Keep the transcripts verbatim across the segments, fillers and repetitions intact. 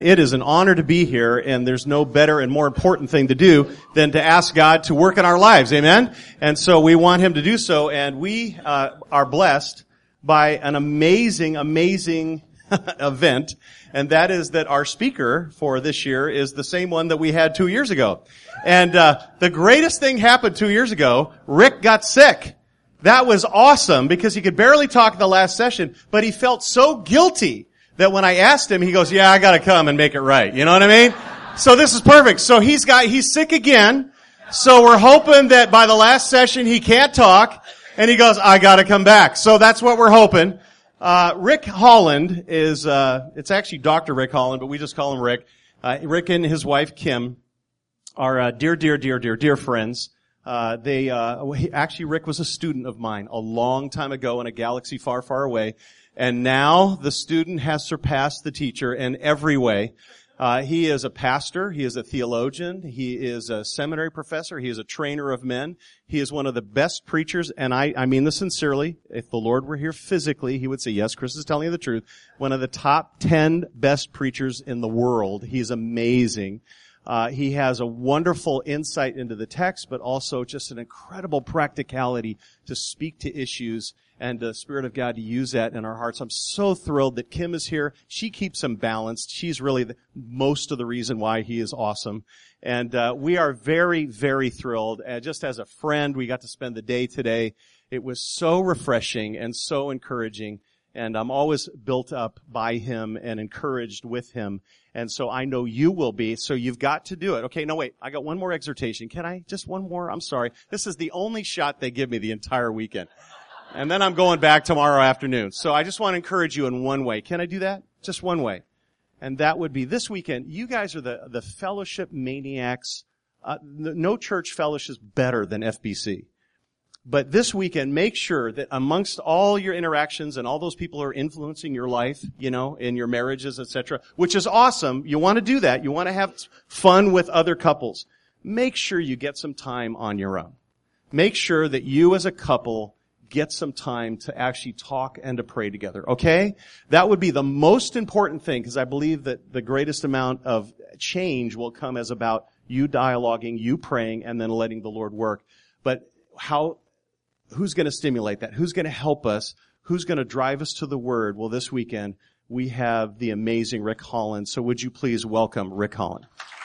It is an honor to be here, and there's no better and more important thing to do than to ask God to work in our lives. Amen? And so we want Him to do so, and we uh, are blessed by an amazing, amazing event, and that is that our speaker for this year is the same one that we had two years ago. And uh the greatest thing happened two years ago. Rick got sick. That was awesome because he could barely talk in the last session, but he felt so guilty that when I asked him, he goes, yeah, I gotta come and make it right. You know what I mean? So this is perfect. So he's got, he's sick again. So we're hoping that by the last session he can't talk and he goes, I gotta come back. So that's what we're hoping. Uh, Rick Holland is, uh, it's actually Doctor Rick Holland, but we just call him Rick. Uh, Rick and his wife Kim are, uh, dear, dear, dear, dear, dear friends. Uh, they, uh, he, actually Rick was a student of mine a long time ago in a galaxy far, far away. And now the student has surpassed the teacher in every way. Uh, he is a pastor. He is a theologian. He is a seminary professor. He is a trainer of men. He is one of the best preachers, and I, I mean this sincerely. If the Lord were here physically, He would say, yes, Chris is telling you the truth. One of the top ten best preachers in the world. He's amazing. Uh, he has a wonderful insight into the text, but also just an incredible practicality to speak to issues and the Spirit of God to use that in our hearts. I'm so thrilled that Kim is here. She keeps him balanced. She's really the, most of the reason why he is awesome. And uh, we are very, very thrilled. Uh, just as a friend, we got to spend the day today. It was so refreshing and so encouraging. And I'm always built up by him and encouraged with him. And so I know you will be. So you've got to do it. Okay, no, wait. I got one more exhortation. Can I? Just one more? I'm sorry. This is the only shot they give me the entire weekend. And then I'm going back tomorrow afternoon. So I just want to encourage you in one way. Can I do that? Just one way. And that would be this weekend. You guys are the, the fellowship maniacs. Uh, no church fellowship is better than F B C. But this weekend, make sure that amongst all your interactions and all those people who are influencing your life, you know, in your marriages, et cetera, which is awesome. You want to do that. You want to have fun with other couples. Make sure you get some time on your own. Make sure that you as a couple get some time to actually talk and to pray together, okay? That would be the most important thing, because I believe that the greatest amount of change will come as about you dialoguing, you praying, and then letting the Lord work. But how, who's going to stimulate that? Who's going to help us? Who's going to drive us to the Word? Well, this weekend, we have the amazing Rick Holland. So would you please welcome Rick Holland?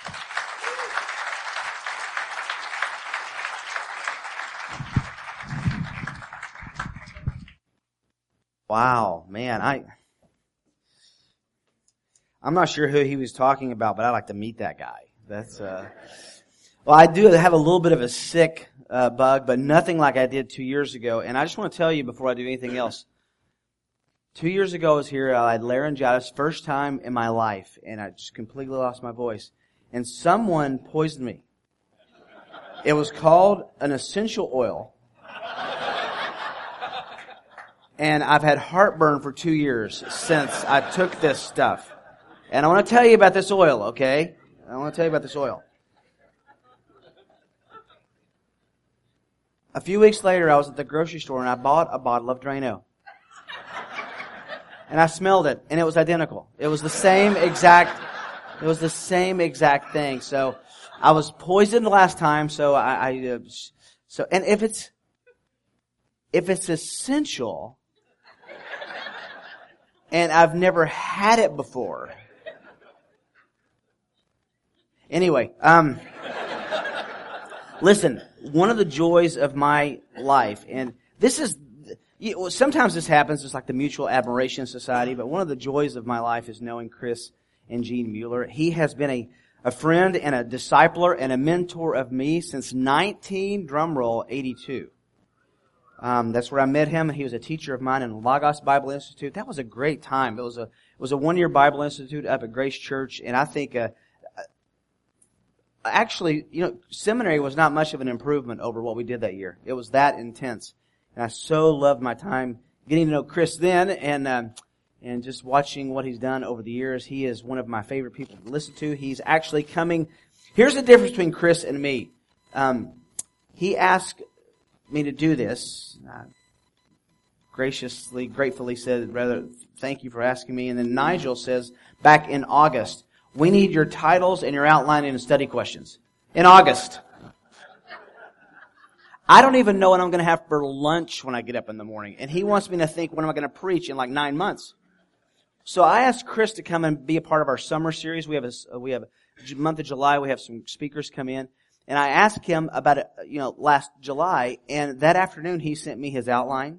Wow, man, I, I'm not sure who he was talking about, but I'd like to meet that guy. That's, uh, well, I do have a little bit of a sick, uh, bug, but nothing like I did two years ago. And I just want to tell you before I do anything else, two years ago I was here, I had laryngitis, first time in my life, and I just completely lost my voice. And someone poisoned me. It was called an essential oil. And I've had heartburn for two years since I took this stuff. And I want to tell you about this oil, okay? I want to tell you about this oil. A few weeks later, I was at the grocery store and I bought a bottle of Drano. And I smelled it, and it was identical. It was the same exact, it was the same exact thing. So I was poisoned last time, so I, I uh, so, and if it's, if it's essential, and I've never had it before. Anyway, um, listen, one of the joys of my life, and this is, you know, sometimes this happens, it's like the Mutual Admiration Society, but one of the joys of my life is knowing Chris and Jean Mueller. He has been a, a friend and a discipler and a mentor of me since nineteen, drumroll, eighty-two. Um, that's where I met him. He was a teacher of mine in Lagos Bible Institute. That was a great time. It was a it was a one year Bible Institute up at Grace Church, and I think uh, actually, you know, seminary was not much of an improvement over what we did that year. It was that intense, and I so loved my time getting to know Chris then, and um, and just watching what he's done over the years. He is one of my favorite people to listen to. He's actually coming. Here's the difference between Chris and me. Um, he asked me to do this. I graciously, gratefully said, rather, thank you for asking me. And then Nigel says, back in August, We need your titles and your outline and study questions. In August. I don't even know what I'm going to have for lunch when I get up in the morning. And he wants me to think, when am I going to preach in like nine months? So I asked Chris to come and be a part of our summer series. We have a, we have a month of July. We have some speakers come in. And I asked him about it, you know, last July. And that afternoon he sent me his outline,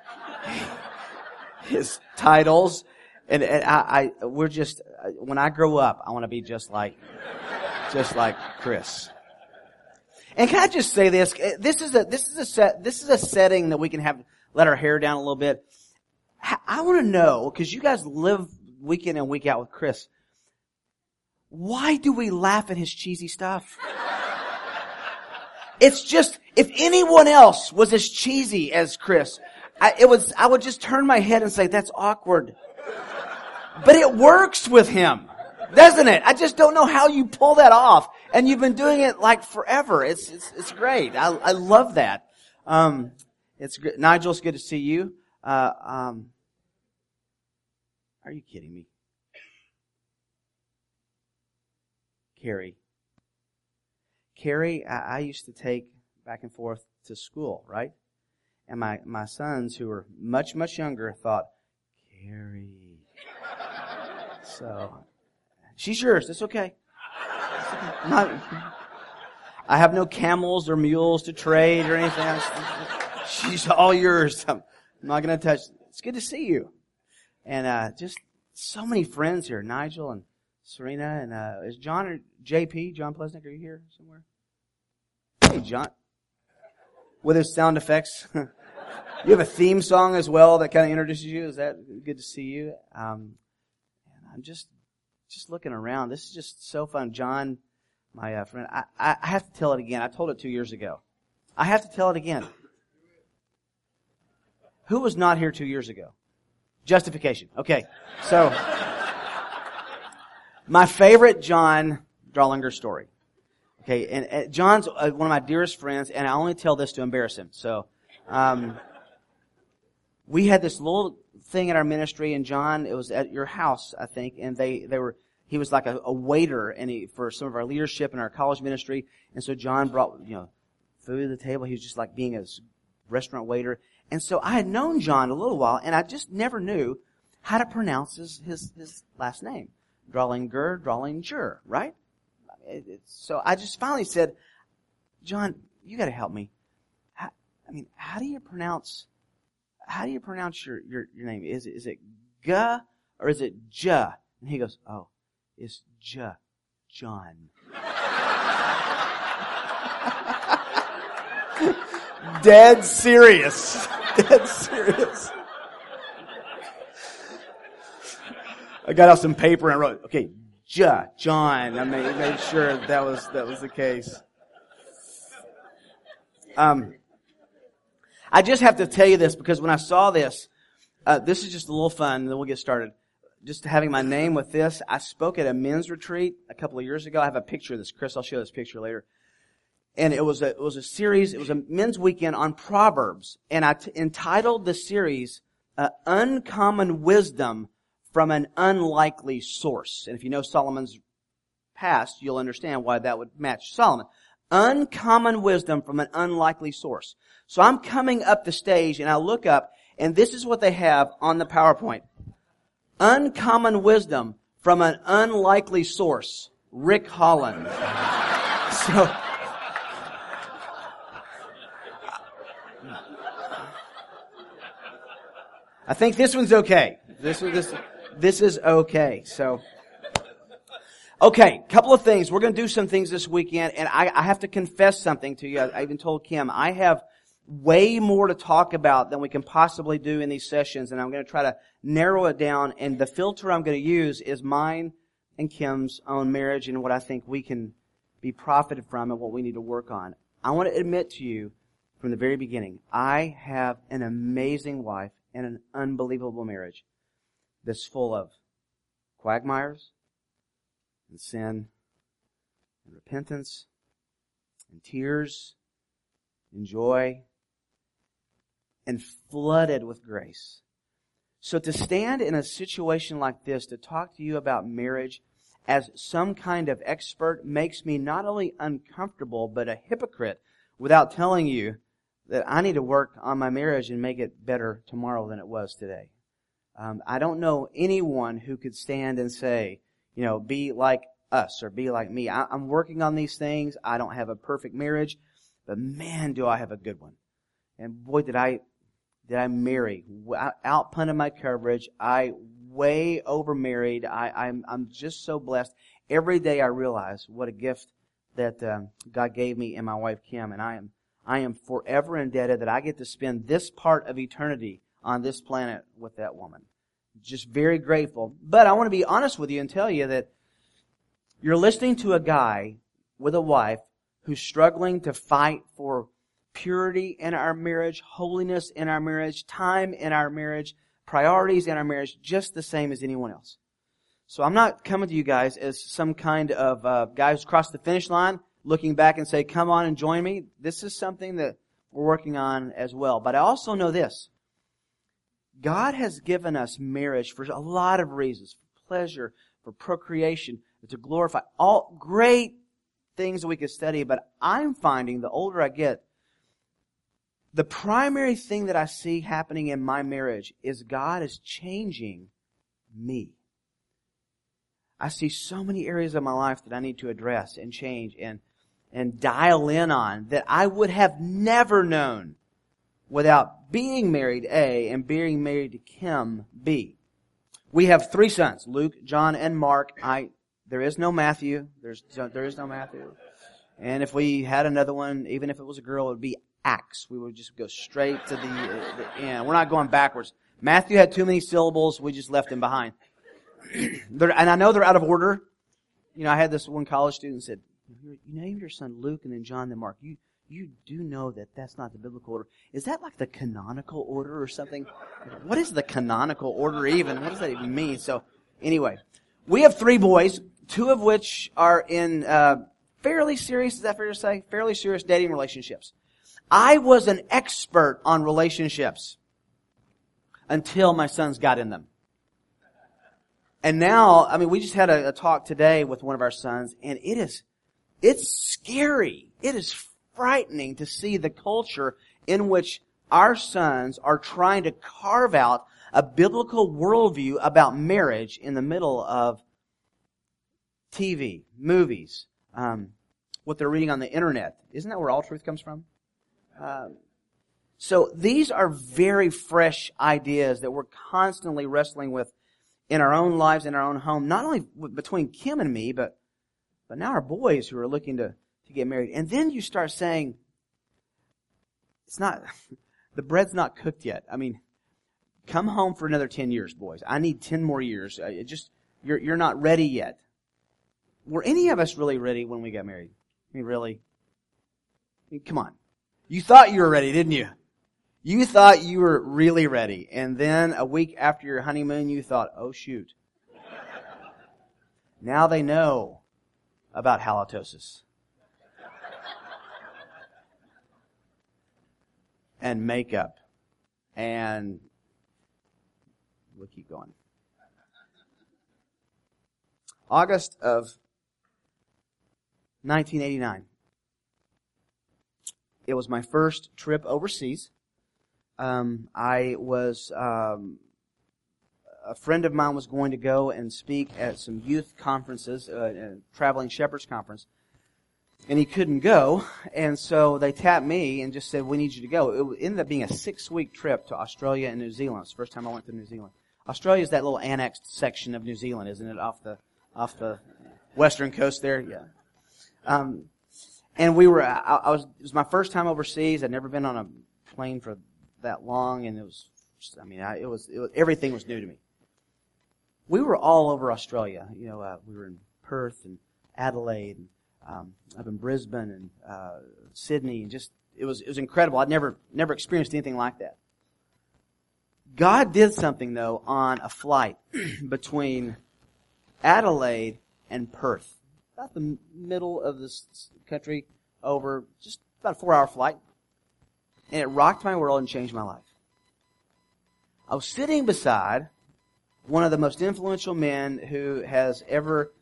his titles. And, and I, I, we're just, when I grow up, I want to be just like, just like Chris. And can I just say this? This is a, this is a set, this is a setting that we can have, let our hair down a little bit. I want to know, because you guys live week in and week out with Chris, why do we laugh at his cheesy stuff? It's just, if anyone else was as cheesy as Chris, I, it was, I would just turn my head and say, that's awkward. But it works with him, doesn't it? I just don't know how you pull that off. And you've been doing it like forever. It's, it's, it's great. I, I love that. Um, it's good. Nigel, it's good to see you. Uh, um, are you kidding me? Carrie. Carrie, I, I used to take back and forth to school, right? And my, my sons, who were much, much younger, thought, Carrie. So, she's yours. It's okay. It's okay. Not, I have no camels or mules to trade or anything else. She's all yours. I'm not going to touch. It's good to see you. And uh just so many friends here. Nigel and Serena and uh is John or J P, John Plesnick, are you here somewhere? Hey, John. With his sound effects. You have a theme song as well that kind of introduces you. Is that good to see you? Um I'm just just looking around. This is just so fun. John, my uh, friend, I, I have to tell it again. I told it two years ago. I have to tell it again. Who was not here two years ago? Justification. Okay. So, my favorite John Drawlinger story. Okay, and, and John's uh, one of my dearest friends, and I only tell this to embarrass him. So, um, we had this little thing in our ministry, and John, it was at your house, I think, and they, they were, he was like a, a waiter, and he, for some of our leadership in our college ministry, and so John brought, you know, food to the table. He was just like being a restaurant waiter. And so I had known John a little while, and I just never knew how to pronounce his, his, his last name. Drawlinger, Drawlinger, right? It, it, so I just finally said, John, you gotta help me. How, I mean, how do you pronounce, how do you pronounce your, your, your name? Is it, is it G or is it J? And he goes, oh, it's J, John. Dead serious. Dead serious. I got out some paper and wrote, okay, J, John. I made, made sure that was, that was the case. Um, I just have to tell you this because when I saw this, uh, this is just a little fun and then we'll get started. Just having my name with this, I spoke at a men's retreat a couple of years ago. I have a picture of this. Chris, I'll show this picture later. And it was a, it was a series, it was a men's weekend on Proverbs. And I t- entitled the series, uh, Uncommon Wisdom from an Unlikely Source. And if you know Solomon's past, you'll understand why that would match Solomon. Uncommon wisdom from an unlikely source. So I'm coming up the stage and I look up and this is what they have on the PowerPoint. Uncommon wisdom from an unlikely source. Rick Holland. So, I think this one's okay. This this this is okay. So, okay, couple of things. We're going to do some things this weekend, and I, I have to confess something to you. I, I even told Kim I have way more to talk about than we can possibly do in these sessions, and I'm going to try to narrow it down. And the filter I'm going to use is mine and Kim's own marriage and what I think we can be profited from and what we need to work on. I want to admit to you from the very beginning, I have an amazing wife and an unbelievable marriage that's full of quagmires and sin and repentance and tears and joy and flooded with grace. So to stand in a situation like this, to talk to you about marriage, as some kind of expert makes me not only uncomfortable, but a hypocrite without telling you that I need to work on my marriage and make it better tomorrow than it was today. Um, I don't know anyone who could stand and say, you know, be like us or be like me. I, I'm working on these things. I don't have a perfect marriage, but man, do I have a good one. And boy, did I, did I marry. I outpunted my coverage. I way over married. I, I'm, I'm just so blessed. Every day I realize what a gift that um, God gave me and my wife Kim, and I am, I am forever indebted that I get to spend this part of eternity on this planet with that woman. Just very grateful. But I want to be honest with you and tell you that you're listening to a guy with a wife who's struggling to fight for purity in our marriage, holiness in our marriage, time in our marriage, priorities in our marriage, just the same as anyone else. So I'm not coming to you guys as some kind of uh, guy who's crossed the finish line, looking back and say, come on and join me. This is something that we're working on as well. But I also know this. God has given us marriage for a lot of reasons, for pleasure, for procreation, to glorify, all great things that we could study. But I'm finding the older I get, the primary thing that I see happening in my marriage is God is changing me. I see so many areas of my life that I need to address and change and, and dial in on that I would have never known without being married, A, and being married to Kim, B. We have three sons, Luke, John, and Mark. I, there is no Matthew. There's, there is no Matthew. And if we had another one, even if it was a girl, it would be Acts. We would just go straight to the, uh, the end. We're not going backwards. Matthew had too many syllables. We just left him behind. and I know they're out of order. You know, I had this one college student said, you named your son Luke and then John then Mark. You, you do know that that's not the biblical order. Is that like the canonical order or something? What is the canonical order even? What does that even mean? So anyway, we have three boys, two of which are in, uh, fairly serious, is that fair to say? Fairly serious dating relationships. I was an expert on relationships until my sons got in them. And now, I mean, we just had a, a talk today with one of our sons, and it is, it's scary. It is frightening to see the culture in which our sons are trying to carve out a biblical worldview about marriage in the middle of T V, movies, um, what they're reading on the internet. Isn't that where all truth comes from? Uh, so these are very fresh ideas that we're constantly wrestling with in our own lives, in our own home, not only between Kim and me, but but now our boys who are looking to, to get married. And then you start saying, it's not, the bread's not cooked yet. I mean, come home for another ten years, boys. I need ten more years. Uh, it just, you're you're not ready yet. Were any of us really ready when we got married? I mean, really? I mean, come on. You thought you were ready, didn't you? You thought you were really ready. And then a week after your honeymoon, you thought, oh shoot. Now they know about halitosis. And makeup. And we'll keep going. August of nineteen eighty-nine. It was my first trip overseas. Um, I was, um, a friend of mine was going to go and speak at some youth conferences, uh, a traveling shepherds conference, and he couldn't go, and so they tapped me and just said, we need you to go. It ended up being a six-week trip to Australia and New Zealand. It's the first time I went to New Zealand. Australia is that little annexed section of New Zealand, isn't it, off the, off the western coast there? Yeah. Um, and we were, I, I was, it was my first time overseas. I'd never been on a plane for that long, and it was, I mean, I, it was, it was, everything was new to me. We were all over Australia. You know, uh, we were in Perth and Adelaide, and um, up in Brisbane and uh, Sydney, and just it was it was incredible. I'd never never experienced anything like that. God did something though on a flight between Adelaide and Perth, about the middle of this country, over just about a four-hour flight. And it rocked my world and changed my life. I was sitting beside one of the most influential men who has ever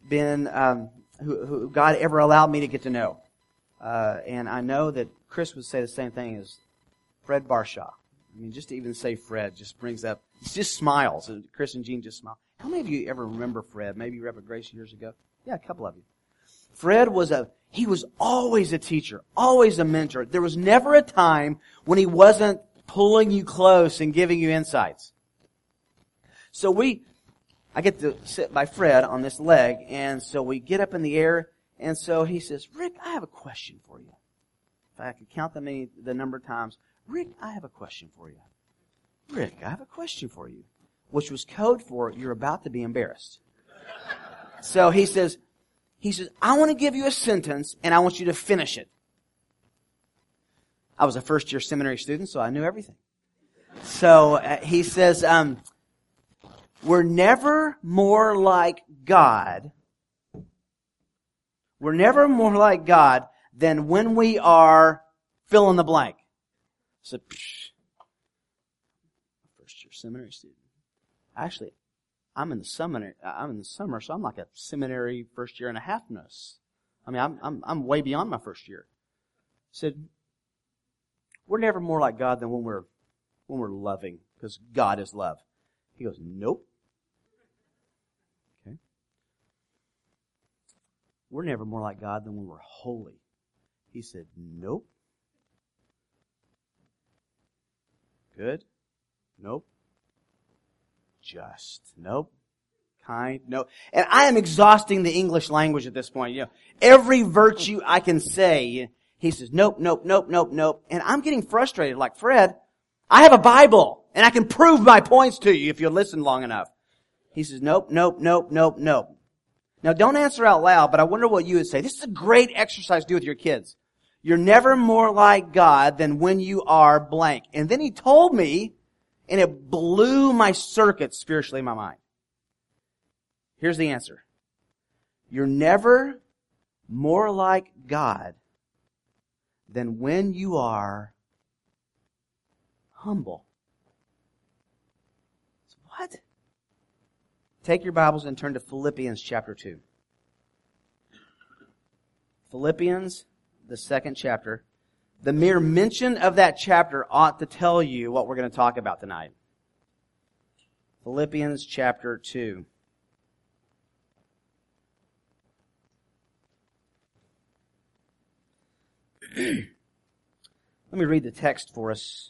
been, um, who, who God ever allowed me to get to know. Uh, and I know that Chris would say the same thing as Fred Barshaw. I mean, just to even say Fred just brings up, he just smiles. Chris and Jean just smile. How many of you ever remember Fred? Maybe you were up at Grace years ago. Yeah, a couple of you. Fred was a, he was always a teacher, always a mentor. There was never a time when he wasn't pulling you close and giving you insights. So we, I get to sit by Fred on this leg, and so we get up in the air, and so he says, Rick, I have a question for you. If I could count the many, the number of times, Rick, I have a question for you. Rick, I have a question for you. Which was code for, you're about to be embarrassed. So he says, he says, I want to give you a sentence, and I want you to finish it. I was a first year seminary student, so I knew everything. So uh, he says, um, we're never more like God. We're never more like God than when we are fill in the blank. So, psh, first year seminary student. Actually, I'm in the seminary. I'm in the summer, so I'm like a seminary first year and a half nurse. I mean, I'm I'm I'm way beyond my first year. Said, we're never more like God than when we're when we're loving, because God is love. He goes, nope. Okay. We're never more like God than when we're holy. He said, nope. Good. Nope. Just. Nope. Kind. Nope. And I am exhausting the English language at this point. You know, every virtue I can say, he says, nope, nope, nope, nope, nope. And I'm getting frustrated. Like, Fred, I have a Bible, and I can prove my points to you if you listen long enough. He says, nope, nope, nope, nope, nope. Now, don't answer out loud, but I wonder what you would say. This is a great exercise to do with your kids. You're never more like God than when you are blank. And then he told me, and it blew my circuit spiritually in my mind. Here's the answer. You're never more like God than when you are humble. What? Take your Bibles and turn to Philippians chapter two. Philippians, the second chapter. The mere mention of that chapter ought to tell you what we're going to talk about tonight. Philippians chapter two. Let me read the text for us.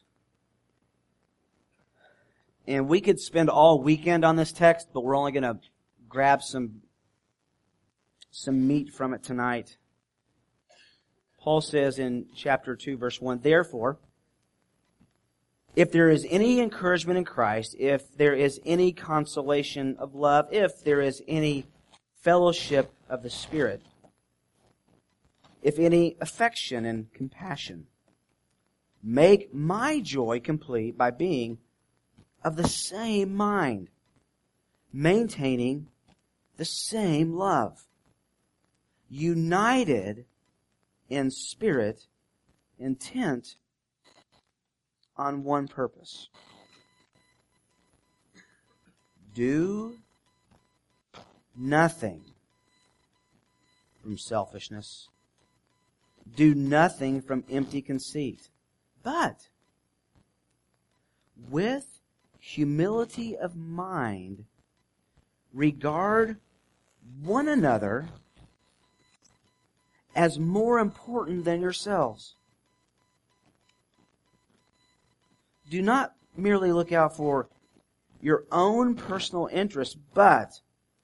And we could spend all weekend on this text, but we're only going to grab some, some meat from it tonight. Paul says in chapter two, verse one, therefore, if there is any encouragement in Christ, if there is any consolation of love, if there is any fellowship of the Spirit, if any affection and compassion, make my joy complete by being of the same mind, maintaining the same love, united in spirit, intent on one purpose. Do nothing from selfishness. Do nothing from empty conceit. But with humility of mind, regard one another as more important than yourselves. Do not merely look out for your own personal interests, but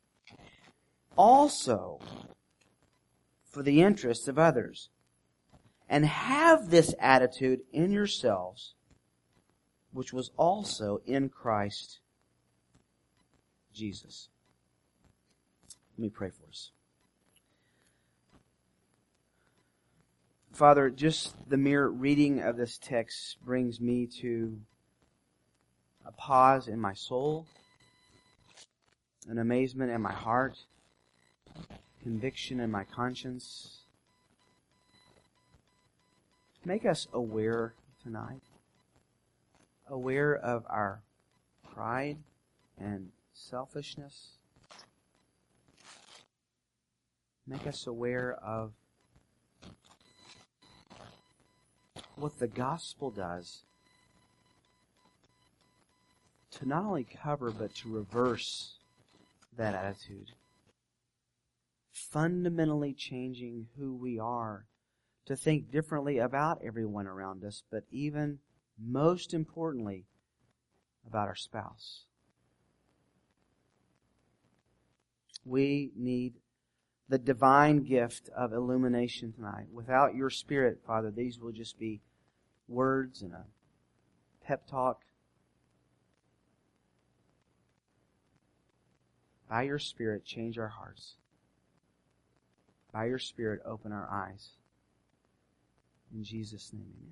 also for the interests of others. And have this attitude in yourselves, which was also in Christ Jesus. Let me pray for us. Father, just the mere reading of this text brings me to a pause in my soul, an amazement in my heart, conviction in my conscience. Make us aware tonight, aware of our pride and selfishness, make us aware of what the gospel does to not only cover, but to reverse that attitude. Fundamentally changing who we are, to think differently about everyone around us, but even most importantly, about our spouse. We need the divine gift of illumination tonight. Without your Spirit, Father, these will just be words and a pep talk. By your Spirit, change our hearts. By your Spirit, open our eyes. In Jesus' name, amen.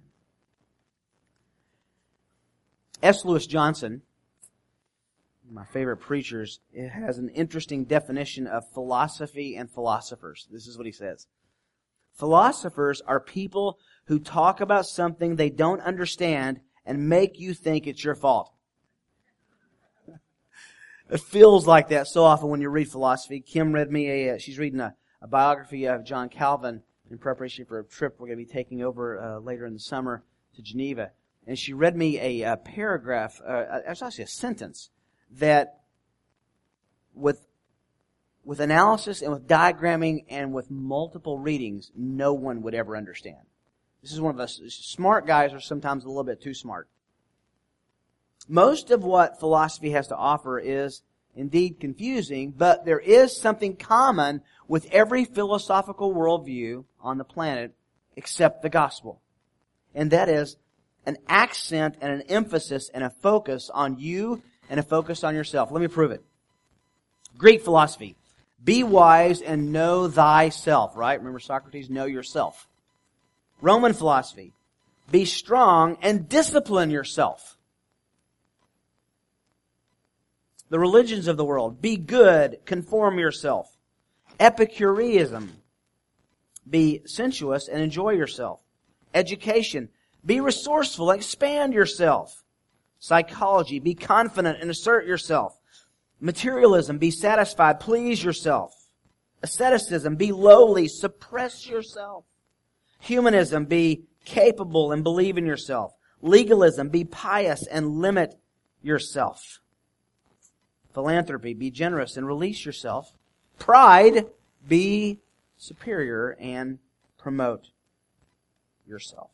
S. Lewis Johnson, my favorite preachers, it has an interesting definition of philosophy and philosophers. This is what he says. Philosophers are people who talk about something they don't understand and make you think it's your fault. It feels like that so often when you read philosophy. Kim read me a, she's reading a, a biography of John Calvin in preparation for a trip we're going to be taking over uh, later in the summer to Geneva. And she read me a, a paragraph, uh, it's actually a sentence, that with with analysis and with diagramming and with multiple readings, no one would ever understand. This is one of us. Smart guys are sometimes a little bit too smart. Most of what philosophy has to offer is indeed confusing, but there is something common with every philosophical worldview on the planet except the gospel. And that is an accent and an emphasis and a focus on you and a focus on yourself. Let me prove it. Greek philosophy. Be wise and know thyself, right? Remember Socrates, know yourself. Roman philosophy. Be strong and discipline yourself. The religions of the world. Be good, conform yourself. Epicureanism. Be sensuous and enjoy yourself. Education. Be resourceful, expand yourself. Psychology. Be confident and assert yourself. Materialism. Be satisfied, please yourself. Asceticism. Be lowly, suppress yourself. Humanism. Be capable and believe in yourself. Legalism. Be pious and limit yourself. Philanthropy, be generous and release yourself. Pride, be superior and promote yourself.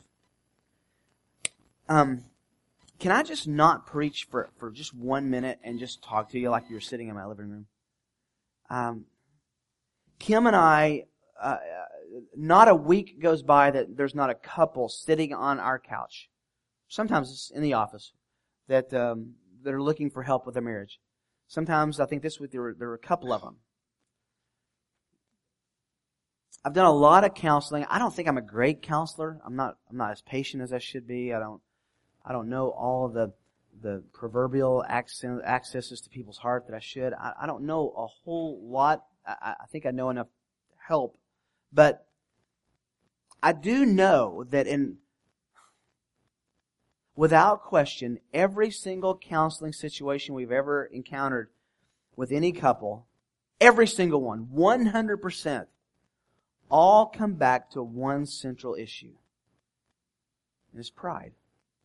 Um, can I just not preach for, for just one minute and just talk to you like you're sitting in my living room? Um, Kim and I, uh, not a week goes by that there's not a couple sitting on our couch. Sometimes it's in the office that um, that are looking for help with their marriage. Sometimes, I think this week, there were, there were a couple of them. I've done a lot of counseling. I don't think I'm a great counselor. I'm not, I'm not as patient as I should be. I don't, I don't know all the, the proverbial access, accesses to people's heart that I should. I, I don't know a whole lot. I, I think I know enough to help. But I do know that in, without question, every single counseling situation we've ever encountered with any couple, every single one, one hundred percent, all come back to one central issue. And it's pride.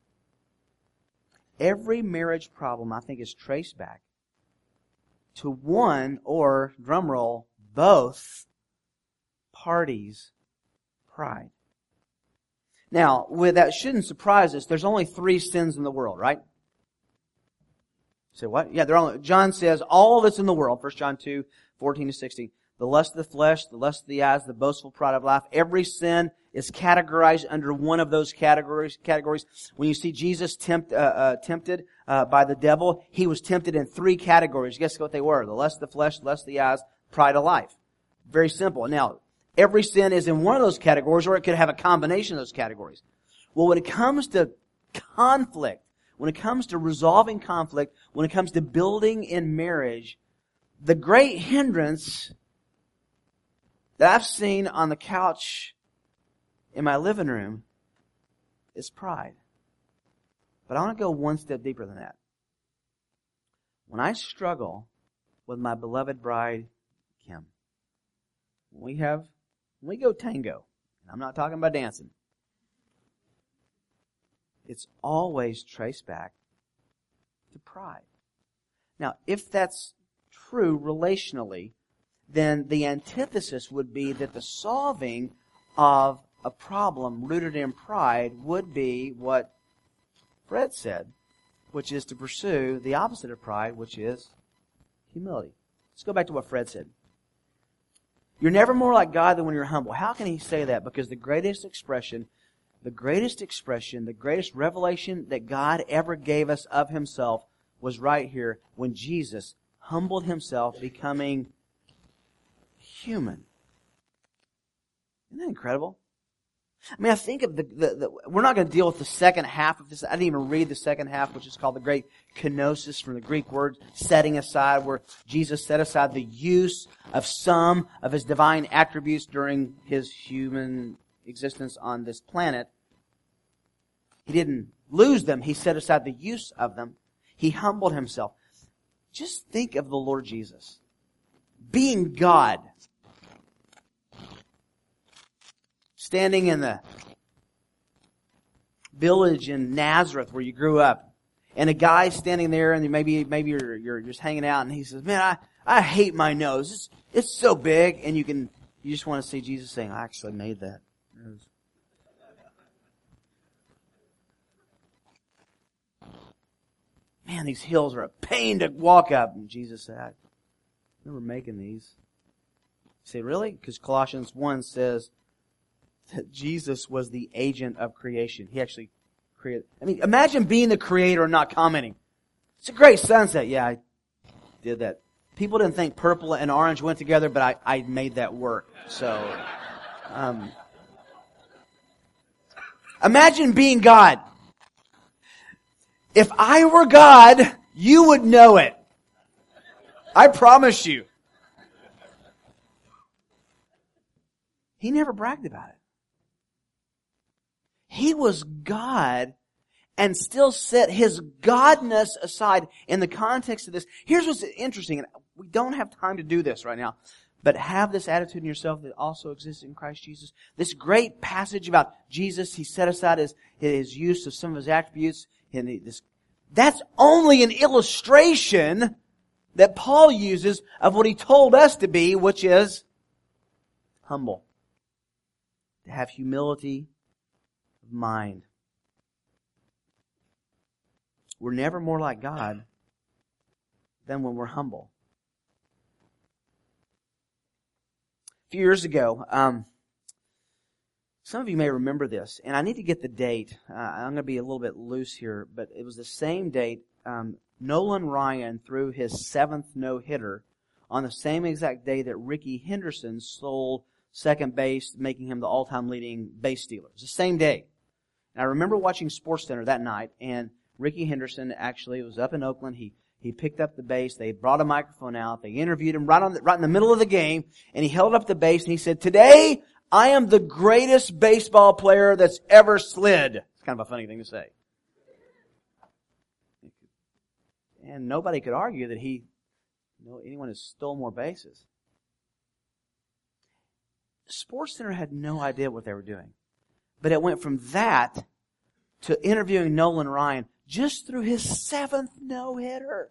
Every marriage problem, I think, is traced back to one or, drumroll, both parties' pride. Now, with that shouldn't surprise us. There's only three sins in the world, right? Say what? Yeah, they're only, John says all that's in the world, First John two, fourteen to sixteen. The lust of the flesh, the lust of the eyes, the boastful pride of life. Every sin is categorized under one of those categories. Categories. When you see Jesus tempt, uh, uh, tempted uh, by the devil, he was tempted in three categories. Guess what they were? The lust of the flesh, the lust of the eyes, pride of life. Very simple. Now, every sin is in one of those categories, or it could have a combination of those categories. Well, when it comes to conflict, when it comes to resolving conflict, when it comes to building in marriage, the great hindrance that I've seen on the couch in my living room is pride. But I want to go one step deeper than that. When I struggle with my beloved bride, Kim, we have, when we go tango, I'm not talking about dancing, it's always traced back to pride. Now, if that's true relationally, then the antithesis would be that the solving of a problem rooted in pride would be what Fred said, which is to pursue the opposite of pride, which is humility. Let's go back to what Fred said. You're never more like God than when you're humble. How can he say that? Because the greatest expression, the greatest expression, the greatest revelation that God ever gave us of himself was right here when Jesus humbled himself, becoming human. Isn't that incredible? I mean, I think of the, the, the we're not going to deal with the second half of this. I didn't even read the second half, which is called the great kenosis from the Greek word setting aside, where Jesus set aside the use of some of his divine attributes during his human existence on this planet. He didn't lose them. He set aside the use of them. He humbled himself. Just think of the Lord Jesus being God, standing in the village in Nazareth where you grew up, and a guy standing there, and maybe maybe you're you're just hanging out, and he says, "Man, I I hate my nose. It's it's so big," and you can you just want to see Jesus saying, "I actually made that nose." Man, these hills are a pain to walk up, and Jesus said, "I remember making these." You say, really? Because Colossians one says that Jesus was the agent of creation. He actually created. I mean, imagine being the creator and not commenting. It's a great sunset. Yeah, I did that. People didn't think purple and orange went together, but I, I made that work. So, um, imagine being God. If I were God, you would know it. I promise you. He never bragged about it. He was God and still set his godness aside in the context of this. Here's what's interesting, and we don't have time to do this right now, but have this attitude in yourself that also exists in Christ Jesus. This great passage about Jesus, he set aside his, his use of some of his attributes. And this, that's only an illustration that Paul uses of what he told us to be, which is humble. To have humility of mind. We're never more like God than when we're humble. A few years ago, um, some of you may remember this, and I need to get the date. Uh, I'm going to be a little bit loose here, but it was the same date. Um, Nolan Ryan threw his seventh no-hitter on the same exact day that Ricky Henderson stole second base, making him the all-time leading base stealer. It was the same day. And I remember watching SportsCenter that night, and Ricky Henderson actually was up in Oakland. He he picked up the base. They brought a microphone out. They interviewed him right on the, right in the middle of the game, and he held up the base and he said, "Today, I am the greatest baseball player that's ever slid." It's kind of a funny thing to say. And nobody could argue that he, you know, anyone has stole more bases. SportsCenter had no idea what they were doing. But it went from that to interviewing Nolan Ryan just through his seventh no-hitter.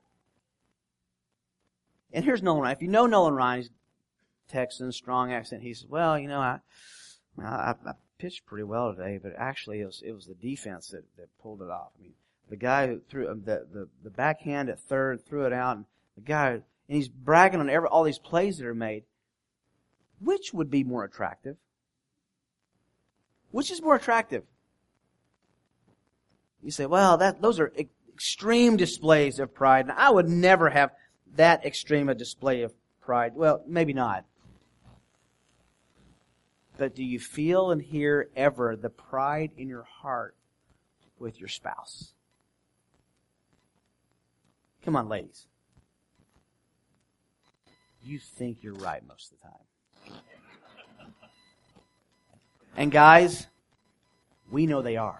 And here's Nolan Ryan. If you know Nolan Ryan, he's Texan, strong accent. He says, "Well, you know, I, I, I pitched pretty well today, but actually it was, it was the defense that, that pulled it off. I mean, the guy who threw the, the, the backhand at third, threw it out, and the guy, and he's bragging on every, all these plays that are made. Which would be more attractive? Which is more attractive?" You say, "Well, that those are extreme displays of pride, and I would never have that extreme a display of pride." Well, maybe not. But do you feel and hear ever the pride in your heart with your spouse? Come on, ladies. You think you're right most of the time. And guys, we know they are.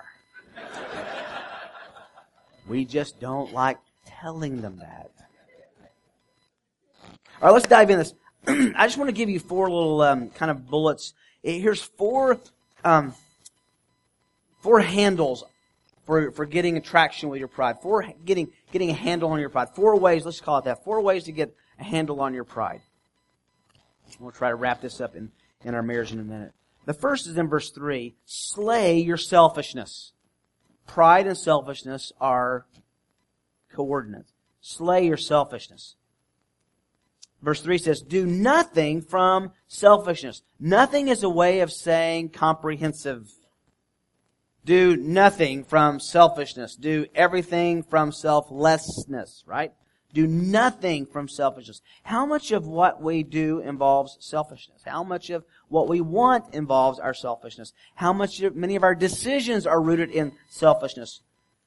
We just don't like telling them that. All right, let's dive in this. I just want to give you four little um, kind of bullets. Here's four um, four handles for for getting traction with your pride. Four getting getting a handle on your pride. Four ways. Let's call it that. Four ways to get a handle on your pride. We'll try to wrap this up in, in our marriage in a minute. The first is in verse three. Slay your selfishness. Pride and selfishness are coordinates. Slay your selfishness. Verse three says, do nothing from selfishness. Nothing is a way of saying comprehensive. Do nothing from selfishness. Do everything from selflessness, right? Do nothing from selfishness. How much of what we do involves selfishness? How much of what we want involves our selfishness? How much of, many of our decisions are rooted in selfishness?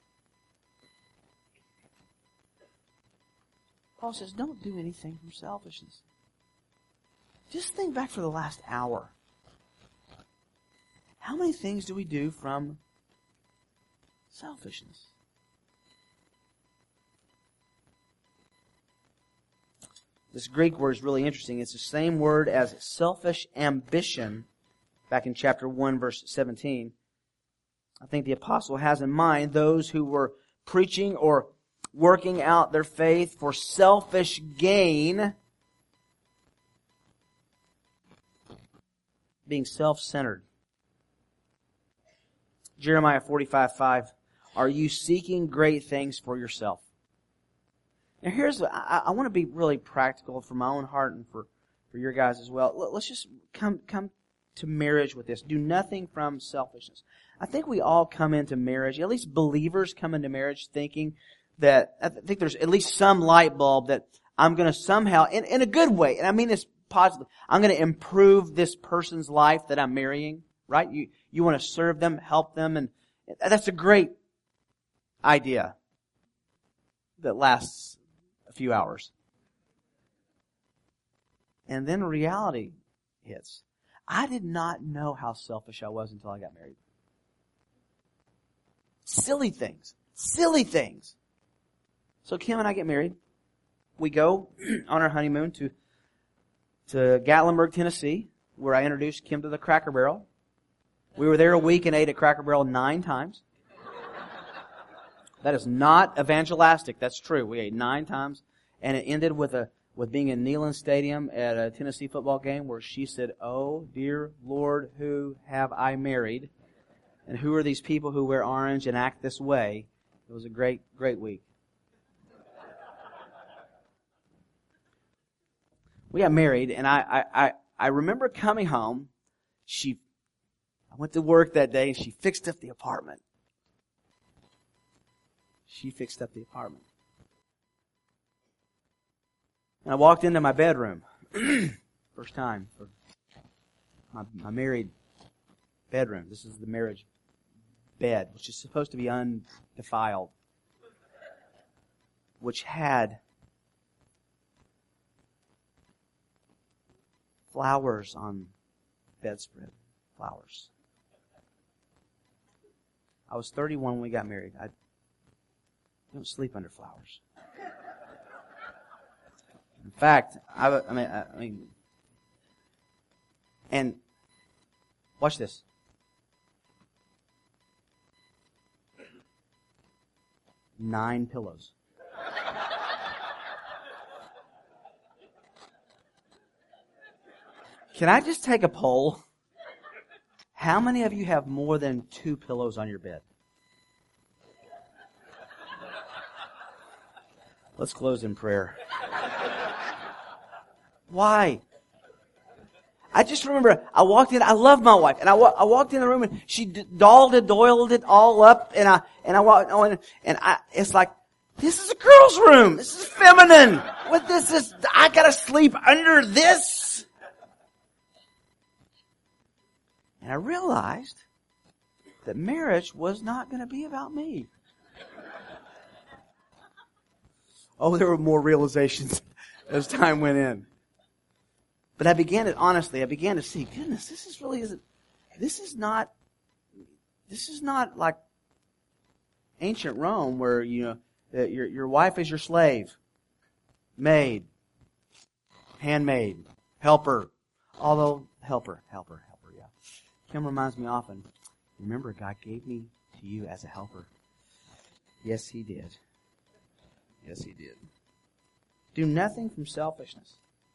Paul says, don't do anything from selfishness. Just think back for the last hour. How many things do we do from selfishness? This Greek word is really interesting. It's the same word as selfish ambition back in chapter one, verse seventeen. I think the apostle has in mind those who were preaching or working out their faith for selfish gain, being self-centered. Jeremiah forty-five five, are you seeking great things for yourself? Now here's, I, I want to be really practical for my own heart and for, for your guys as well. Let's just come come to marriage with this. Do nothing from selfishness. I think we all come into marriage, at least believers come into marriage thinking that, I think there's at least some light bulb that I'm going to somehow, in, in a good way, and I mean this positively, I'm going to improve this person's life that I'm marrying, right? You, you want to serve them, help them, and that's a great idea that lasts a few hours. And then reality hits. I did not know how selfish I was until I got married. Silly things. Silly things. So Kim and I get married. We go on our honeymoon to, to Gatlinburg, Tennessee, where I introduced Kim to the Cracker Barrel. We were there a week and ate at Cracker Barrel nine times. That is not evangelistic. That's true. We ate nine times, and it ended with a with being in Neyland Stadium at a Tennessee football game where she said, "Oh, dear Lord, who have I married? And who are these people who wear orange and act this way?" It was a great, great week. We got married, and I, I, I, I remember coming home. She, I went to work that day, and she fixed up the apartment. She fixed up the apartment. And I walked into my bedroom. First time for my, my married bedroom. This is the marriage bed, which is supposed to be undefiled. Which had flowers on bedspread. Flowers. I was thirty-one when we got married. I don't sleep under flowers. In fact, I, I mean, I mean, and watch this. Nine pillows. Can I just take a poll? How many of you have more than two pillows on your bed? Let's close in prayer. Why? I just remember I walked in. I love my wife, and I, wa- I walked in the room and she d- dolled it, doiled it all up, and I and I walked on, and I. It's like, this is a girl's room. This is feminine. What this is? I gotta sleep under this. And I realized that marriage was not going to be about me. Oh, there were more realizations as time went in. But I began to, honestly, I began to see, goodness, this is really, isn't, this is not, this is not like ancient Rome where, you know, that your, your wife is your slave, maid, handmaid, helper. Although, helper, helper, helper, yeah. Kim reminds me often, remember, God gave me to you as a helper. Yes, He did. Yes, He did. Do nothing from selfishness.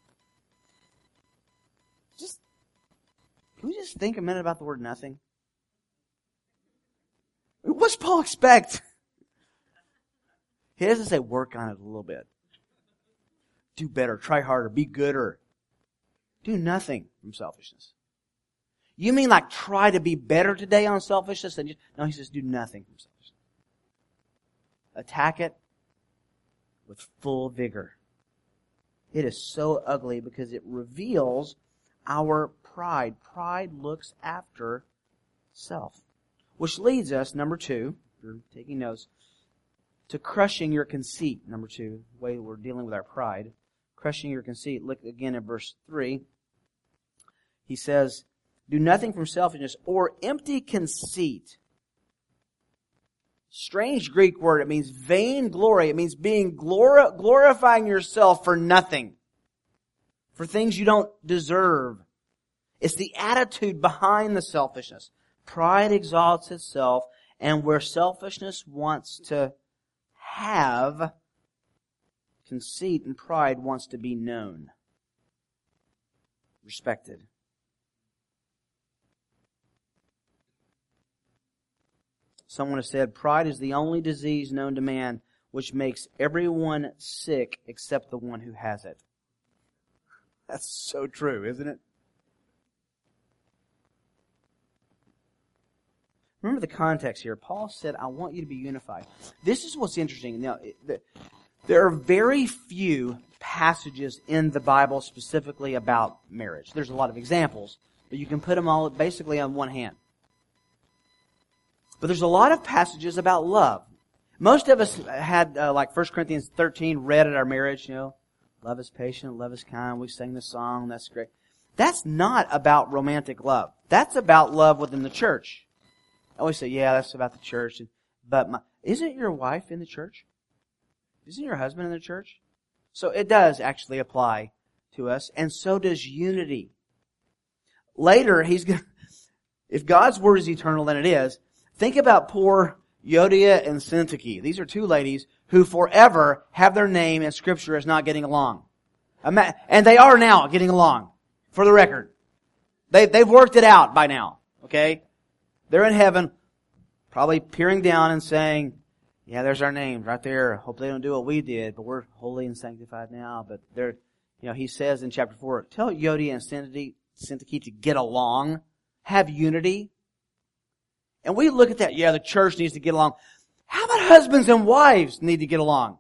Just, can we just think a minute about the word nothing? What's Paul expect? He doesn't say work on it a little bit. Do better, try harder, be gooder. Do nothing from selfishness. You mean like try to be better today on selfishness? And just, no, he says do nothing from selfishness. Attack it with full vigor. It is so ugly because it reveals our pride. Pride looks after self. Which leads us, number two, if you're taking notes, to crushing your conceit. Number two, the way we're dealing with our pride. Crushing your conceit. Look again at verse three. He says, do nothing from selfishness or empty conceit. Strange Greek word. It means vain glory. It means being glori- glorifying yourself for nothing. For things you don't deserve. It's the attitude behind the selfishness. Pride exalts itself, and where selfishness wants to have, conceit and pride wants to be known, respected. Someone has said, pride is the only disease known to man which makes everyone sick except the one who has it. That's so true, isn't it? Remember the context here. Paul said, I want you to be unified. This is what's interesting. Now, there are very few passages in the Bible specifically about marriage. There's a lot of examples, but you can put them all basically on one hand. But there's a lot of passages about love. Most of us had, uh, like First Corinthians thirteen, read at our marriage, you know, love is patient, love is kind. We sang the song, that's great. That's not about romantic love. That's about love within the church. I always say, yeah, that's about the church. But my, isn't your wife in the church? Isn't your husband in the church? So it does actually apply to us, and so does unity. Later, he's going to, if God's word is eternal, then it is. Think about poor Euodia and Syntyche. These are two ladies who forever have their name in Scripture as not getting along. And they are now getting along, for the record. They, they've worked it out by now, okay? They're in heaven, probably peering down and saying, yeah, there's our names right there. Hope they don't do what we did, but we're holy and sanctified now. But they're, you know, he says in chapter four, tell Euodia and Syntyche, Syntyche to get along, have unity. And we look at that, yeah, the church needs to get along. How about husbands and wives need to get along?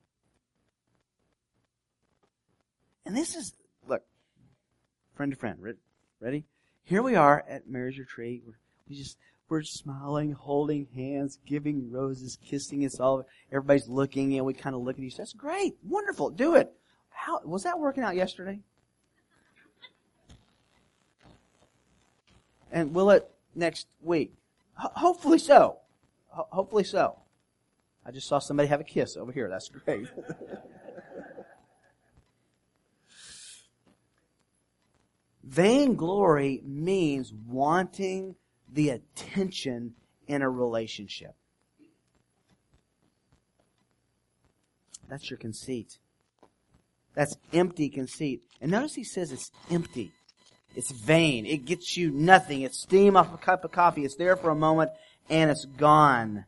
And this is, look, friend to friend, ready? Here we are at Marriage Retreat. We're, we just, we're smiling, holding hands, giving roses, kissing us all. Everybody's looking, and we kind of look at each other. That's great, wonderful, do it. How was that working out yesterday? And will it next week? Ho- hopefully so. Ho- hopefully so. I just saw somebody have a kiss over here. That's great. Vainglory means wanting the attention in a relationship. That's your conceit. That's empty conceit. And notice he says it's empty. It's vain. It gets you nothing. It's steam off a cup of coffee. It's there for a moment and it's gone.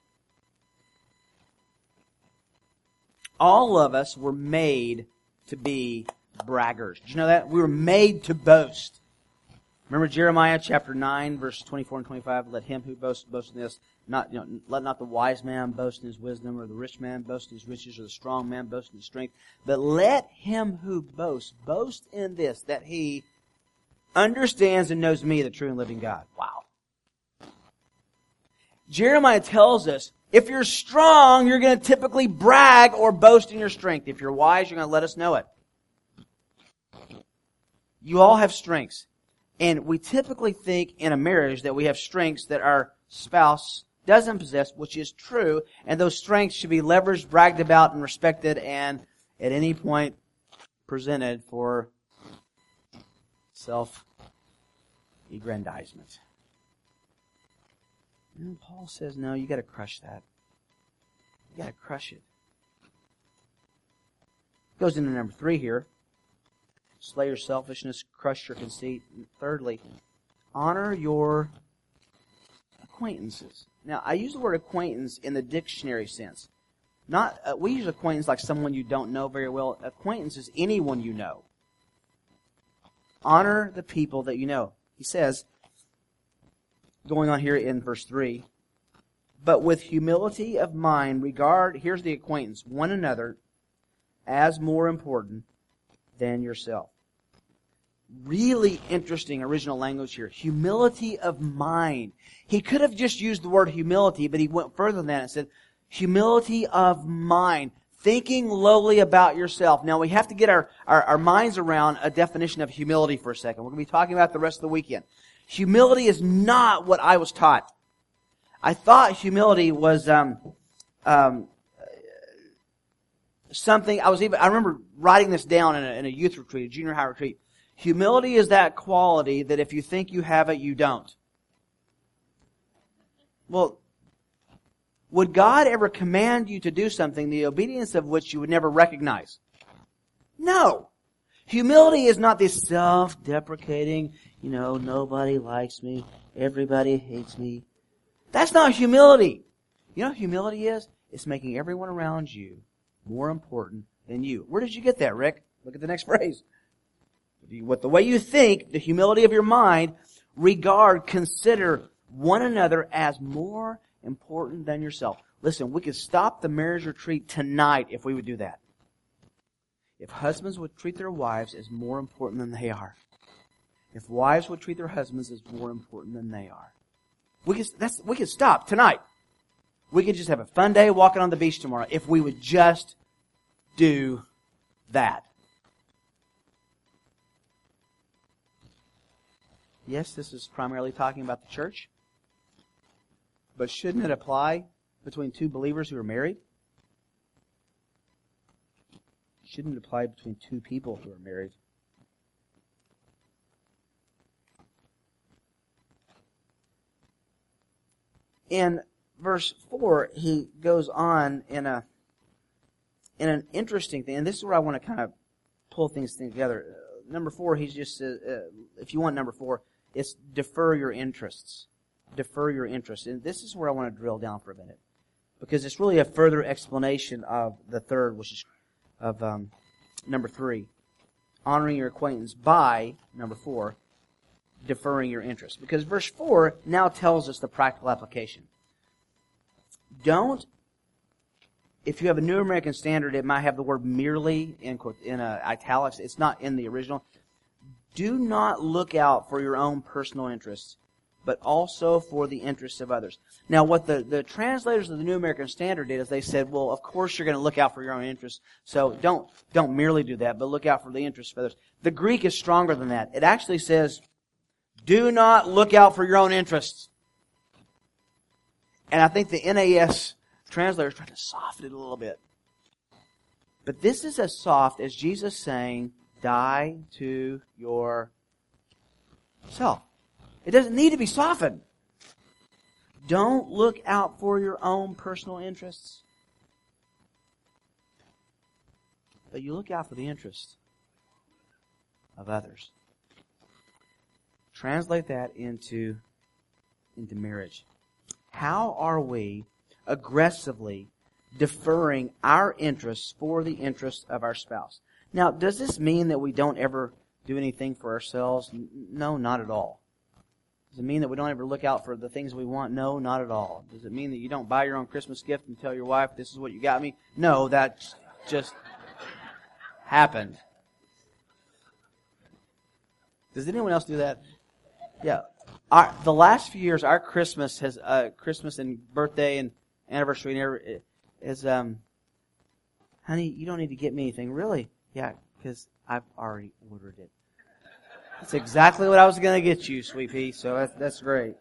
All of us were made to be braggers. Did you know that? We were made to boast. Remember Jeremiah chapter nine, verse twenty-four and twenty-five? Let him who boasts boast in this. Not, you know, let not the wise man boast in his wisdom, or the rich man boast in his riches, or the strong man boast in his strength. But let him who boasts boast in this, that he understands and knows me, the true and living God. Wow. Jeremiah tells us, if you're strong, you're going to typically brag or boast in your strength. If you're wise, you're going to let us know it. You all have strengths. And we typically think in a marriage that we have strengths that our spouse doesn't possess, which is true. And those strengths should be leveraged, bragged about, and respected, and at any point presented for self-aggrandizement. And Paul says, no, you got to crush that. You got to crush it. Goes into number three here. Slay your selfishness, crush your conceit. And thirdly, honor your acquaintances. Now, I use the word acquaintance in the dictionary sense. Not uh, we use acquaintance like someone you don't know very well. Acquaintance is anyone you know. Honor the people that you know. He says, going on here in verse three, but with humility of mind regard, here's the acquaintance, one another as more important than yourself. Really interesting original language here. Humility of mind. He could have just used the word humility, but he went further than that and said, humility of mind. Thinking lowly about yourself. Now we have to get our, our, our minds around a definition of humility for a second. We're going to be talking about the rest of the weekend. Humility is not what I was taught. I thought humility was um, um, something. I was even. I remember writing this down in a, in a youth retreat, a junior high retreat. Humility is that quality that if you think you have it, you don't. Well, would God ever command you to do something, the obedience of which you would never recognize? No. Humility is not this self-deprecating, you know, nobody likes me, everybody hates me. That's not humility. You know what humility is? It's making everyone around you more important than you. Where did you get that, Rick? Look at the next phrase. With the way you think, the humility of your mind, regard, consider one another as more important than yourself. Listen, we could stop the marriage retreat tonight if we would do that. If husbands would treat their wives as more important than they are. If wives would treat their husbands as more important than they are. We could, that's, we could stop tonight. We could just have a fun day walking on the beach tomorrow if we would just do that. Yes, this is primarily talking about the church. But shouldn't it apply between two believers who are married? Shouldn't it apply between two people who are married? In verse four, he goes on in a in an interesting thing, and this is where I want to kind of pull things together. Uh, number four, he's just uh, uh, if you want number four, it's defer your interests. Defer your interests, and this is where I want to drill down for a minute, because it's really a further explanation of the third, which is of um, number three, honoring your acquaintance by number four, deferring your interest. Because verse four now tells us the practical application. Don't, if you have a New American Standard, it might have the word merely in, in uh, italics. It's not in the original. Do not look out for your own personal interests, but also for the interests of others. Now, what the, the translators of the New American Standard did is they said, well, of course you're going to look out for your own interests, so don't, don't merely do that, but look out for the interests of others. The Greek is stronger than that. It actually says, do not look out for your own interests. And I think the N A S translator is trying to soften it a little bit. But this is as soft as Jesus saying, die to yourself. It doesn't need to be softened. Don't look out for your own personal interests, but you look out for the interests of others. Translate that into, into marriage. How are we aggressively deferring our interests for the interests of our spouse? Now, does this mean that we don't ever do anything for ourselves? No, not at all. Does it mean that we don't ever look out for the things we want? No, not at all. Does it mean that you don't buy your own Christmas gift and tell your wife, this is what you got me? No, that just happened. Does anyone else do that? Yeah. Our, the last few years, our Christmas has, uh, Christmas and birthday and anniversary and every, is, um, honey, you don't need to get me anything. Really? Yeah, because I've already ordered it. That's exactly what I was going to get you, sweet pea, so that's, that's great.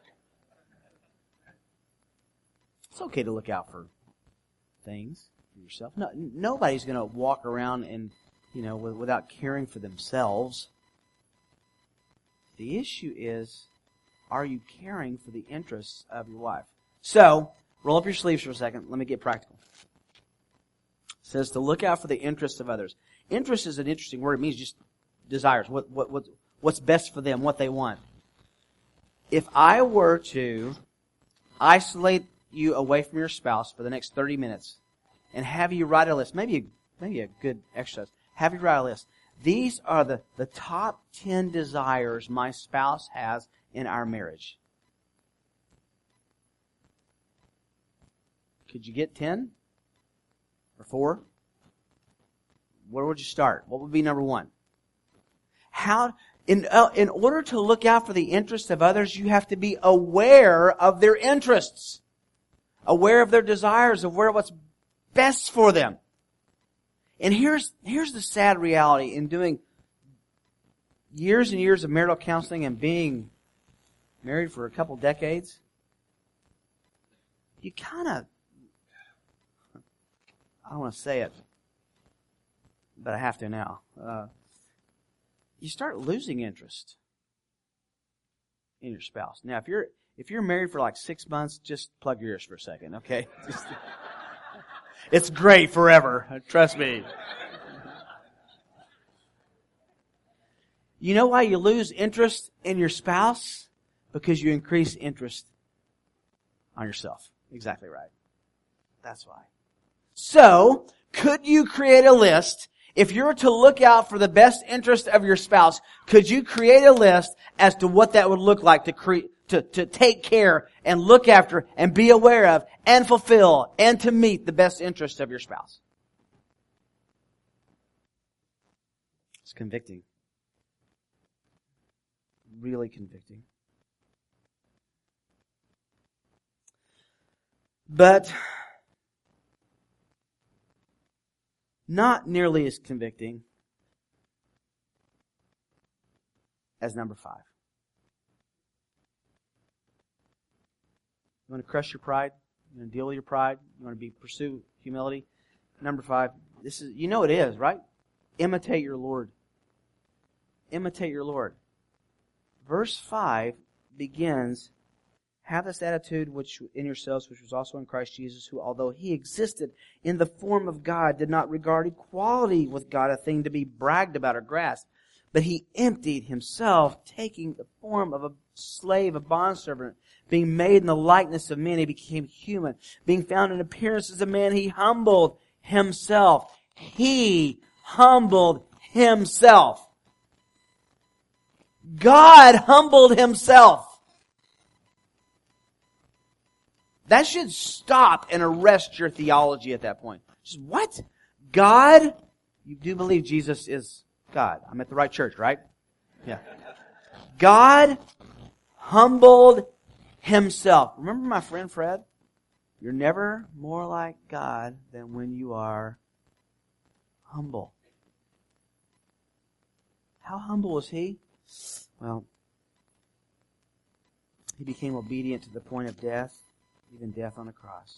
It's okay to look out for things for yourself. No, nobody's going to walk around and, you know, without caring for themselves. The issue is, are you caring for the interests of your wife? So, roll up your sleeves for a second. Let me get practical. It says to look out for the interests of others. Interest is an interesting word. It means just desires. What, what, what, what's best for them, what they want. If I were to isolate you away from your spouse for the next thirty minutes and have you write a list, maybe a, maybe a good exercise, have you write a list. These are the, the top ten desires my spouse has in our marriage. Could you get ten? Or four? Where would you start? What would be number one? How, in, uh, in order to look out for the interests of others, you have to be aware of their interests. Aware of their desires, aware of what's best for them. And here's, here's the sad reality in doing years and years of marital counseling and being married for a couple decades. You kind of, I don't want to say it, but I have to now. Uh, you start losing interest in your spouse. Now, if you're if you're married for like six months, just plug your ears for a second, okay? Just, it's great forever. Trust me. You know why you lose interest in your spouse? Because you increase interest on yourself. Exactly right. That's why. So, could you create a list? If you were to look out for the best interest of your spouse, could you create a list as to what that would look like to create, to, to take care and look after and be aware of and fulfill and to meet the best interest of your spouse? It's convicting. Really convicting. But not nearly as convicting as number five. You want to crush your pride? You want to deal with your pride? You want to be pursue humility? Number five. This is, you know it is, right? Imitate your Lord. Imitate your Lord. Verse five begins, have this attitude which in yourselves, which was also in Christ Jesus, who, although he existed in the form of God, did not regard equality with God a thing to be bragged about or grasped, but he emptied himself, taking the form of a slave, a bondservant, being made in the likeness of men, he became human. Being found in appearance as a man, he humbled himself. He humbled himself. God humbled himself. That should stop and arrest your theology at that point. Just, what? God? You do believe Jesus is God. I'm at the right church, right? Yeah. God humbled himself. Remember my friend Fred? You're never more like God than when you are humble. How humble was he? Well, he became obedient to the point of death, even death on the cross.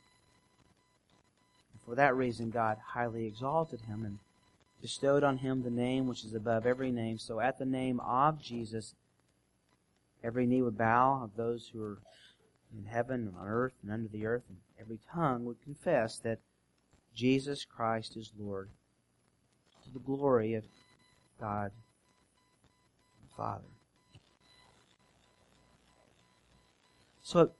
And for that reason, God highly exalted him and bestowed on him the name which is above every name. So at the name of Jesus, every knee would bow of those who are in heaven and on earth and under the earth, and every tongue would confess that Jesus Christ is Lord, to the glory of God the Father. So,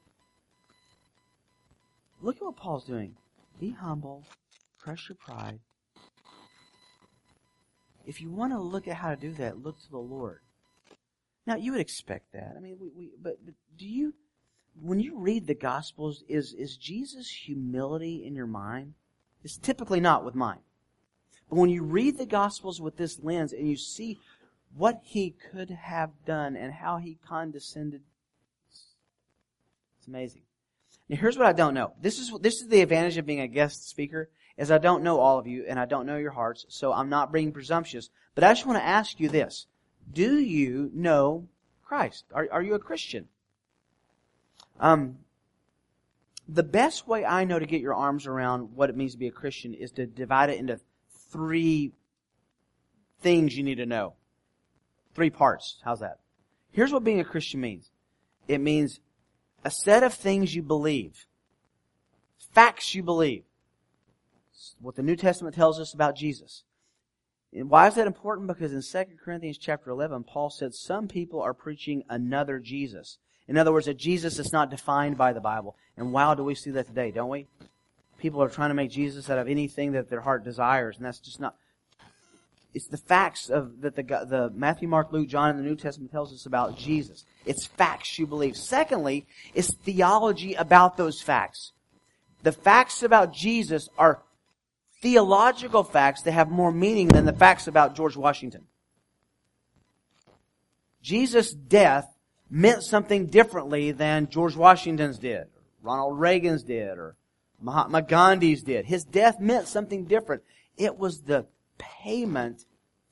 look at what Paul's doing. Be humble, crush your pride. If you want to look at how to do that, look to the Lord. Now, you would expect that. I mean, we, we but, but do you, when you read the Gospels, is, is Jesus' humility in your mind? It's typically not with mine. But when you read the Gospels with this lens and you see what he could have done and how he condescended, it's amazing. Now, here's what I don't know. This is this is the advantage of being a guest speaker, is I don't know all of you and I don't know your hearts, so I'm not being presumptuous. But I just want to ask you this. Do you know Christ? Are, are you a Christian? Um, the best way I know to get your arms around what it means to be a Christian is to divide it into three things you need to know. Three parts. How's that? Here's what being a Christian means. It means a set of things you believe. Facts you believe. It's what the New Testament tells us about Jesus. And why is that important? Because in Second Corinthians chapter eleven, Paul said some people are preaching another Jesus. In other words, a Jesus that's not defined by the Bible. And wow, do we see that today, don't we? People are trying to make Jesus out of anything that their heart desires, and that's just not... It's the facts of that the, the Matthew, Mark, Luke, John in the New Testament tells us about Jesus. It's facts you believe. Secondly, it's theology about those facts. The facts about Jesus are theological facts that have more meaning than the facts about George Washington. Jesus' death meant something differently than George Washington's did, Ronald Reagan's did, or Mahatma Gandhi's did. His death meant something different. It was the payment,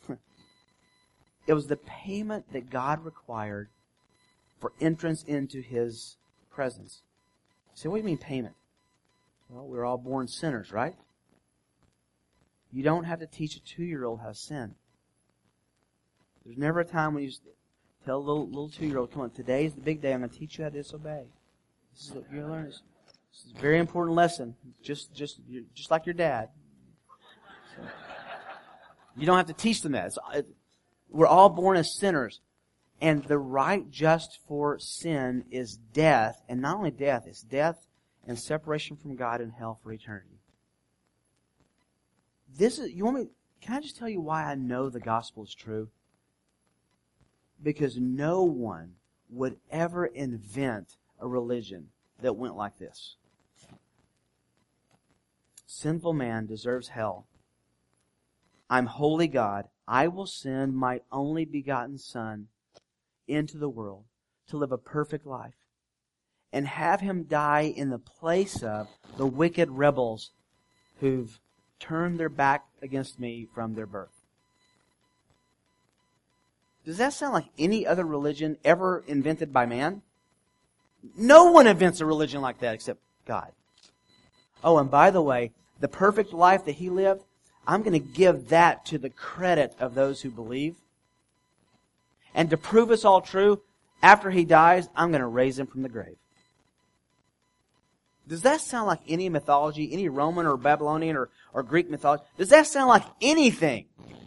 it was the payment that God required for entrance into His presence. You say, what do you mean payment? Well, we're all born sinners, right? You don't have to teach a two-year-old how to sin. There's never a time when you tell a little, little two-year-old, come on, today's the big day, I'm going to teach you how to disobey. This is what you're going to learn. This is a very important lesson, just just just like your dad. So, you don't have to teach them that. It's, it, we're all born as sinners. And the right just for sin is death. And not only death, it's death and separation from God and hell for eternity. This is, you want me, can I just tell you why I know the gospel is true? Because no one would ever invent a religion that went like this. Sinful man deserves hell. I'm holy God. I will send my only begotten Son into the world to live a perfect life and have Him die in the place of the wicked rebels who've turned their back against me from their birth. Does that sound like any other religion ever invented by man? No one invents a religion like that except God. Oh, and by the way, the perfect life that He lived, I'm going to give that to the credit of those who believe. And to prove us all true, after He dies, I'm going to raise Him from the grave. Does that sound like any mythology, any Roman or Babylonian or, or Greek mythology? Does that sound like anything?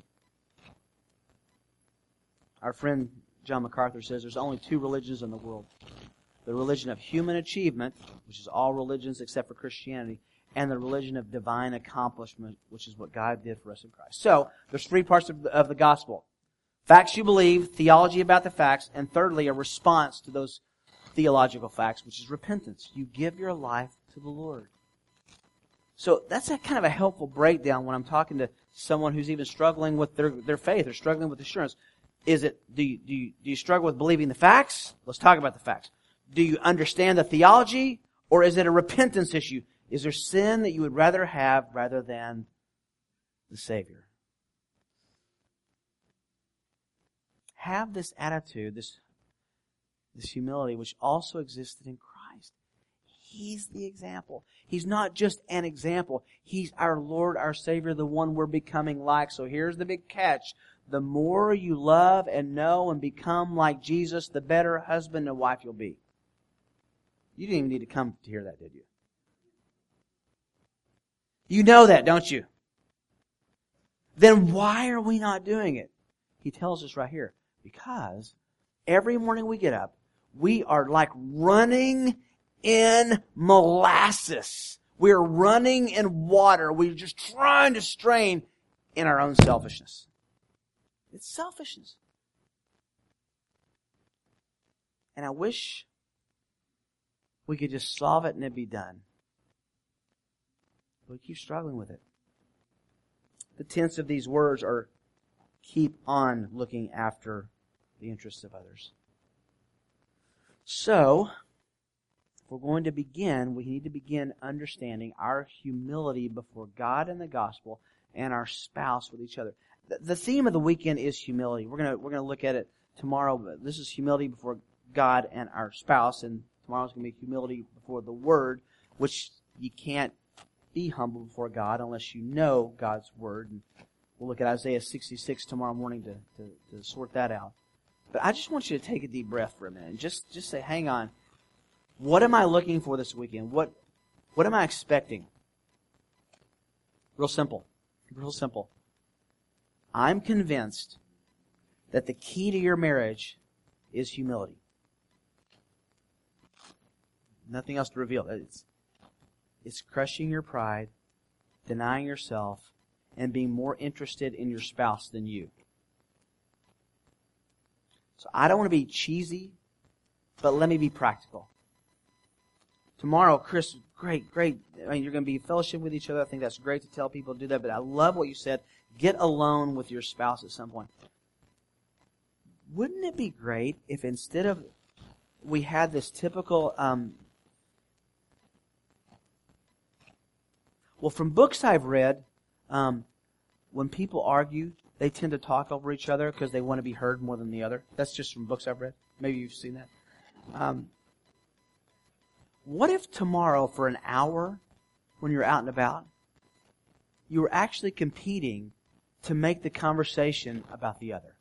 Our friend John MacArthur says there's only two religions in the world. The religion of human achievement, which is all religions except for Christianity, and the religion of divine accomplishment, which is what God did for us in Christ. So, there's three parts of the, of the gospel. Facts you believe, theology about the facts, and thirdly, a response to those theological facts, which is repentance. You give your life to the Lord. So that's a kind of a helpful breakdown when I'm talking to someone who's even struggling with their, their faith or struggling with assurance. Is it, do you, do you, do you struggle with believing the facts? Let's talk about the facts. Do you understand the theology, or is it a repentance issue? Is there sin that you would rather have rather than the Savior? Have this attitude, this, this humility, which also existed in Christ. He's the example. He's not just an example. He's our Lord, our Savior, the one we're becoming like. So here's the big catch. The more you love and know and become like Jesus, the better husband and wife you'll be. You didn't even need to come to hear that, did you? You know that, don't you? Then why are we not doing it? He tells us right here. Because every morning we get up, we are like running in molasses. We're running in water. We're just trying to strain in our own selfishness. It's selfishness. And I wish we could just solve it and it'd be done. But we keep struggling with it. The tense of these words are keep on looking after the interests of others. So, if we're going to begin, we need to begin understanding our humility before God and the gospel and our spouse with each other. The theme of the weekend is humility. We're gonna we're gonna look at it tomorrow, but this is humility before God and our spouse, and tomorrow's gonna be humility before the Word, which you can't be humble before God unless you know God's Word. And we'll look at Isaiah sixty-six tomorrow morning to, to, to sort that out. But I just want you to take a deep breath for a minute and just, just say, hang on. What am I looking for this weekend? What, what am I expecting? Real simple. Real simple. I'm convinced that the key to your marriage is humility. Nothing else to reveal. It's, it's crushing your pride, denying yourself, and being more interested in your spouse than you. So I don't want to be cheesy, but let me be practical. Tomorrow, Chris, great, great. I mean, you're going to be fellowship with each other. I think that's great to tell people to do that, but I love what you said. Get alone with your spouse at some point. Wouldn't it be great if instead of we had this typical, um, well, from books I've read, um, when people argue, they tend to talk over each other because they want to be heard more than the other. That's just from books I've read. Maybe you've seen that. Um, what if tomorrow, for an hour, when you're out and about, you were actually competing to make the conversation about the other?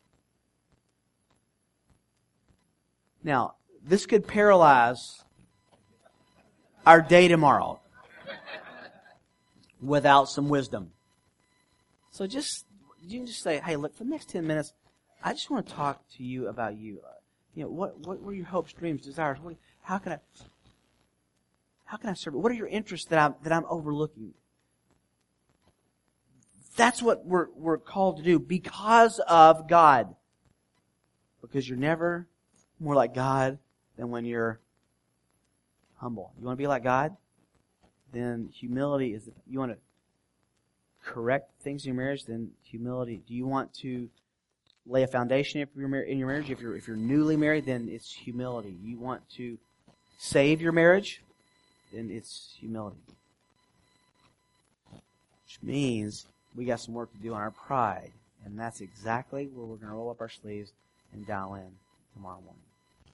Now, this could paralyze our day tomorrow without some wisdom. So just, you can just say, hey, look, for the next ten minutes, I just want to talk to you about you. Uh, you know, what, what were your hopes, dreams, desires? What, how can I, how can I serve you? What are your interests that I'm, that I'm overlooking? That's what we're, we're called to do because of God. Because you're never more like God than when you're humble. You want to be like God? Then humility is, you want to correct things in your marriage, then humility. Do you want to lay a foundation in your marriage? If you're, if you're newly married, then it's humility. You want to save your marriage, then it's humility. Which means we got some work to do on our pride. And that's exactly where we're going to roll up our sleeves and dial in tomorrow morning.